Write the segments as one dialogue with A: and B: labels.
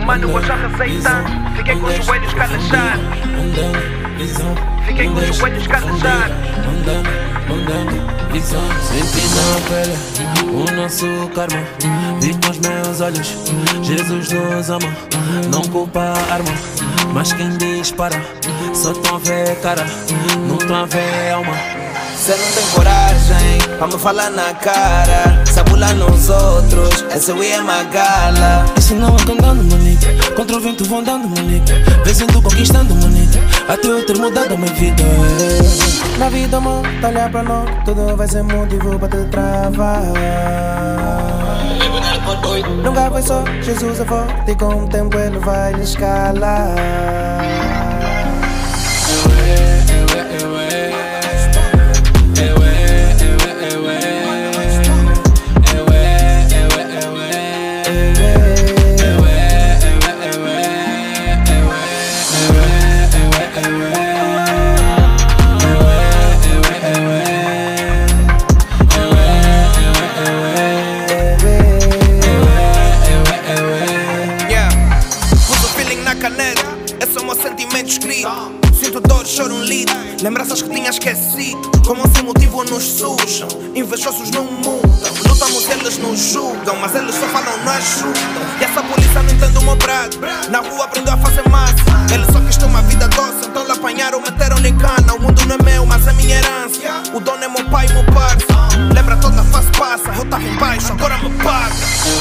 A: mano, eu já arrasei tanto. Fiquei com os joelhos calejados. Fiquei com os joelhos calejados.
B: Senti na pele o nosso karma. Vi com os meus olhos, Jesus nos ama. Não culpa a arma, mas quem dispara só tão a ver cara, não tão a ver alma.
C: Cê não tem coragem pra me falar na cara. Sabular nos outros, essa é uma gala.
B: Esse não é cantando, manito. Contra o vento vão dando, manito. Vencendo, conquistando, manito. Até eu ter mudado a minha vida.
C: Na vida, mano, tá olhar pra nós. Tudo vai ser motivo pra te travar. Nunca foi só, Jesus é forte e com o tempo ele vai lhe escalar.
A: Sinto dor, choro litro. Lembranças que tinha esquecido. Como sem motivo nos sujam. Invejosos não mudam. Lutamos, eles nos julgam. Mas eles só falam, não ajudam. E essa polícia não entende o meu brado. Na rua aprendeu a fazer massa. Ele só quis ter uma vida doce. Então lhe apanharam, meteram-lhe cana. O mundo não é meu, mas é minha herança. O dono é meu pai e meu parça. Lembra toda a fase passa. Eu tava em baixo, agora me paga.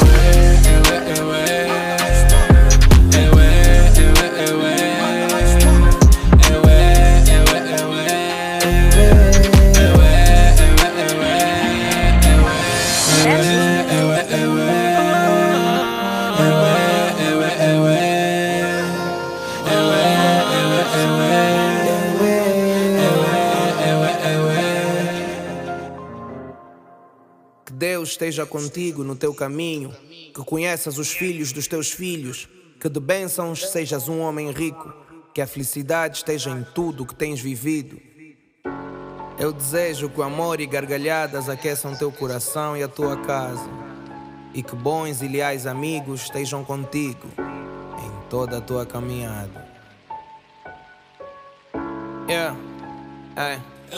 A: Que Deus esteja contigo no teu caminho, que conheças os filhos dos teus filhos, que de bênçãos sejas um homem rico, que a felicidade esteja em tudo que tens vivido. Eu desejo que o amor e gargalhadas aqueçam teu coração e a tua casa, e que bons e leais amigos estejam contigo em toda a tua caminhada. Yeah, hey.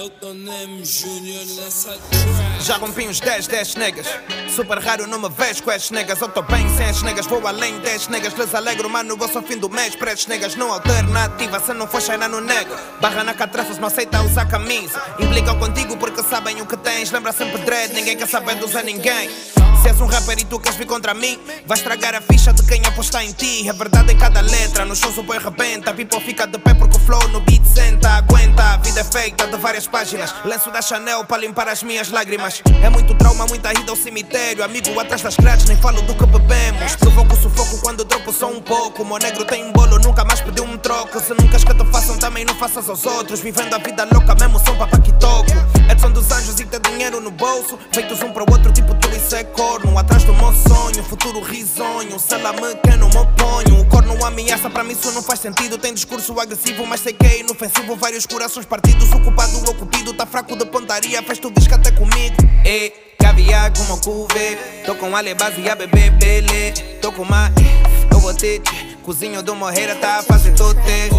A: Já rompi uns 10 negas. Super raro não me vejo com as negas. Eu tô bem sem as negas, vou além das negas. Les alegro, mano, eu sou fim do mês. Para as negas não alternativa, se não for cheirar no nega. Barra na catrafas, não aceita usar camisa. Implicam contigo porque sabem o que tens. Lembra sempre dread, ninguém quer saber de usar ninguém. Se és um rapper e tu queres vir contra mim, vai estragar a ficha de quem apostar em ti. É verdade em cada letra, nos shows o boi rebenta. People fica de pé porque o flow no beat senta. Aguenta, a vida é feita de várias páginas. Lenço da Chanel para limpar as minhas lágrimas. É muito trauma, muita ida ao cemitério. Amigo atrás das grades, nem falo do que bebemos. Provoco sufoco quando dropo só um pouco. O meu negro tem um bolo, nunca mais pediu um troco. Se não queres que te façam, também não faças aos outros. Vivendo a vida louca, mesmo som pra que toco. Edson dos anjos e ter dinheiro no bolso. Feitos um para o outro, tipo tu isso é corno. Atrás do meu sonho, futuro risonho. Se ela me quer, não me oponho. O corno ameaça, para mim isso não faz sentido. Tem discurso agressivo, mas sei que é inofensivo. Vários corações partidos, o culpado ou cupido. Tá fraco de pontaria, faz tu disco até comigo. E caviar como cuve. Tô com ale base e a bebê bele. Tô com uma, eu vou ter. Cozinho do morreira, tá a fazer tote.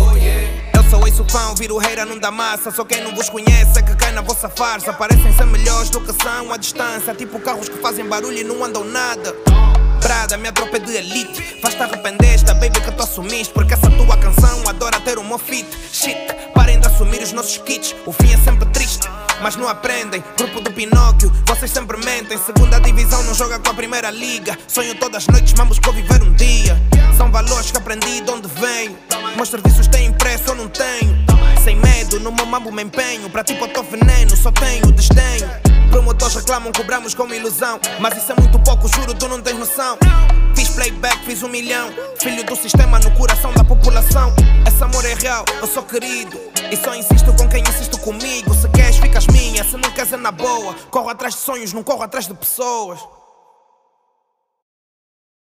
A: Eu sou esse fã, viro reira, não dá massa. Só quem não vos conhece é que cai na vossa farsa. Parecem ser melhores do que são à distância. Tipo carros que fazem barulho e não andam nada. Prada, minha tropa é de elite. Faz-te arrepender esta baby que tu assumiste. Porque essa tua canção adora ter um meu feat. Shit, parem de assumir os nossos kits. O fim é sempre triste, mas não aprendem. Grupo do Pinóquio, vocês sempre mentem. Segunda divisão não joga com a primeira liga. Sonho todas as noites, vamos conviver um dia. São valores que aprendi de onde venho. Meus serviços têm preço, eu não tenho. Sem medo, no meu mambo me empenho. Pra ti botou veneno, só tenho desdenho. Promotores reclamam, cobramos com ilusão. Mas isso é muito pouco, juro, tu não tens noção. Fiz playback, fiz 1 milhão. Filho do sistema no coração da população. Esse amor é real, eu sou querido. E só insisto com quem insiste comigo. Se queres, ficas minha, se não queres é na boa. Corro atrás de sonhos, não corro atrás de pessoas.